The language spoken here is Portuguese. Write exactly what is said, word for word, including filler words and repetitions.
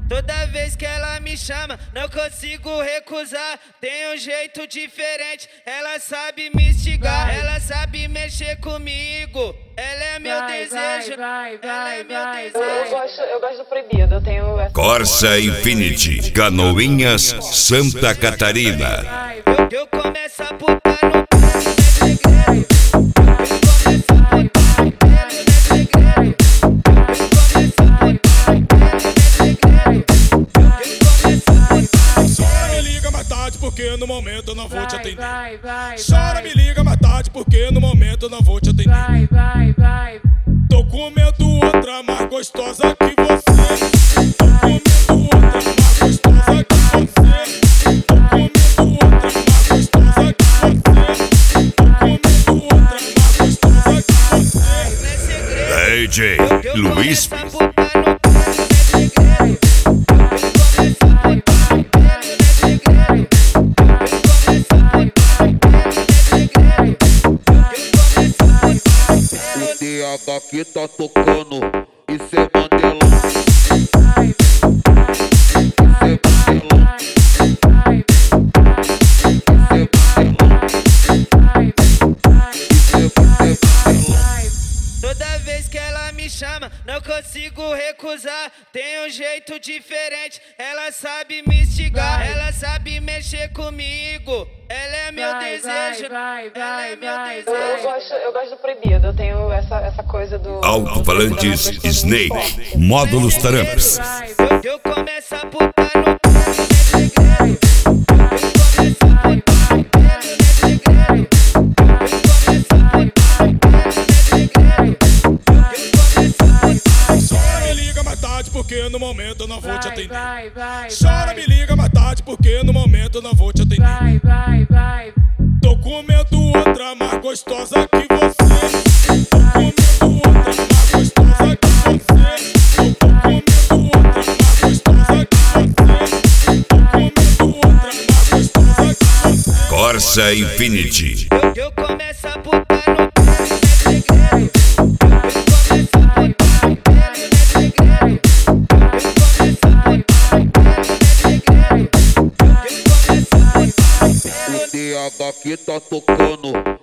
Toda vez que ela me chama, não consigo recusar. Tem um jeito diferente, ela sabe me instigar. Vai. Ela sabe mexer comigo. Ela é meu Vai, desejo. vai, vai, ela é vai, meu vai, desejo. Eu gosto, eu gosto do proibido, eu tenho essa... Corsa Infinity, Canoinhas, Santa Catarina. vai. Eu, eu começo a botar no pé, não é segredo. Eu começo a botar no pé, não é segredo. Eu começo a botar no pé, não é segredo. Eu começo a botar no pé. Chora, me liga mais tarde porque no momento eu não vou te Vai, atender. vai, vai, Chora, vai. me liga mais tarde porque no momento eu não vou te atender. Vai, vai, vai. Tô comendo outra mais gostosa que você. Tô comendo outra mais gostosa que você. Tô comendo outra mais gostosa que você. Tô comendo outra mais gostosa que você. Não é segredo. D J Eu Luiz começo a botar no pé, não é segredo. Eu começo a botar no pé, não é segredo. Eu começo a botar no pé, não é segredo. Eu começo a botar no pé. O D H que tá tocando, isso é Mandelão. Vai, Isso é Mandelão. vai, Isso é Mandelão. vai, Isso é isso é Mandelão. vai. Toda vez que ela me chama, não consigo recusar. Tem um jeito diferente, ela sabe me instigar. Vai. Ela sabe mexer comigo. Ela é meu Vai, desejo. vai, vai, Ela é vai, meu vai, Eu, eu desejo. gosto, eu gosto do proibido, eu tenho essa, essa coisa do... Alto-falantes do- Snake, módulos Taramps. Vai, Eu, eu começo a botar no pé, não é segredo. Eu começo a botar no pé, não é segredo. Eu começo a botar no pé, não é segredo. Eu começo a botar no pé. Chora, me liga mais tarde porque no momento eu não vou te vai, atender. vai, vai, Chora, vai. me liga mais tarde porque no momento eu não vou te atender. Vai, vai, vai. Tô comendo outra mais gostosa que você. Tô comendo outra mais gostosa que você. Tô comendo outra mais gostosa que você. Tô comendo outra mais gostosa que você. Corsa Infinity. Eu, eu começo a botar no pé, não é segredo. Eu começo a botar no pé, não é segredo. Eu começo a botar no pé, não é segredo. Eu começo a botar no pé. O D H que tá tocando,